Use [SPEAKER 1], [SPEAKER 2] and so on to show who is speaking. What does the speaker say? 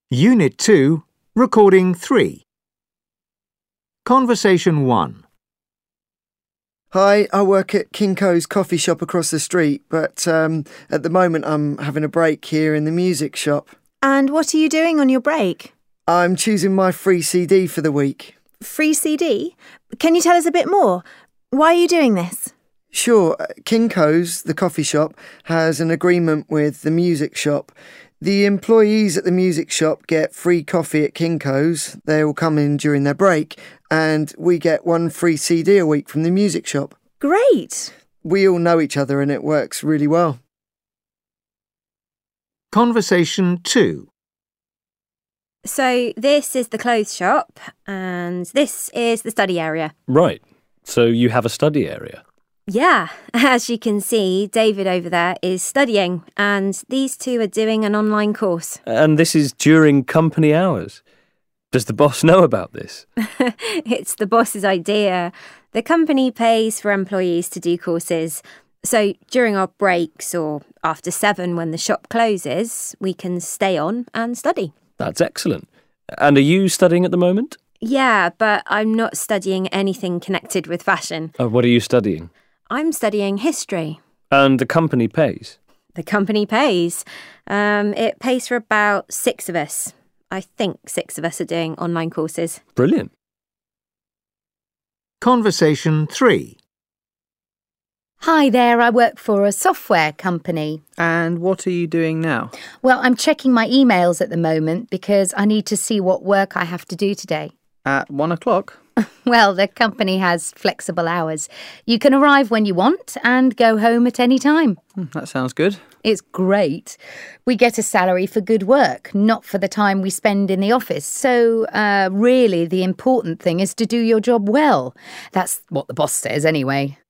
[SPEAKER 1] Unit 2, Recording 3. Conversation 1.
[SPEAKER 2] Hi, I work at Kinko's coffee shop across the street, but at the moment I'm having a break here in the music shop.
[SPEAKER 3] And what are you doing on your break?
[SPEAKER 2] I'm choosing my free CD for the week.
[SPEAKER 3] Free CD? Can you tell us a bit more? Why are you doing this?
[SPEAKER 2] Sure, Kinko's, the coffee shop, has an agreement with the music shop. The employees at the music shop get free coffee at Kinko's. They all come in during their break, and we get one free CD a week from the music shop.
[SPEAKER 3] Great!
[SPEAKER 2] We all know each other and it works really well.
[SPEAKER 1] Conversation 2.
[SPEAKER 3] So this is the clothes shop, and this is the study area.
[SPEAKER 4] Right. So you have a study area?
[SPEAKER 3] Yeah, as you can see, David over there is studying, and these two are doing an online course.
[SPEAKER 4] And this is during company hours. Does the boss know about this?
[SPEAKER 3] It's the boss's idea. The company pays for employees to do courses. So during our breaks or after 7 when the shop closes, we can stay on and study.
[SPEAKER 4] That's excellent. And are you studying at the moment?
[SPEAKER 3] Yeah, but I'm not studying anything connected with fashion.
[SPEAKER 4] What are you studying?
[SPEAKER 3] I'm studying history.
[SPEAKER 4] And the company pays?
[SPEAKER 3] The company pays. It pays for about 6 of us. I think 6 of us are doing online courses.
[SPEAKER 4] Brilliant.
[SPEAKER 1] Conversation 3.
[SPEAKER 5] Hi there, I work for a software company.
[SPEAKER 6] And what are you doing now?
[SPEAKER 5] Well, I'm checking my emails at the moment because I need to see what work I have to do today.
[SPEAKER 6] At 1 o'clock?
[SPEAKER 5] Well, the company has flexible hours. You can arrive when you want and go home at any time.
[SPEAKER 6] That sounds good.
[SPEAKER 5] It's great. We get a salary for good work, not for the time we spend in the office. So, really, the important thing is to do your job well. That's what the boss says anyway.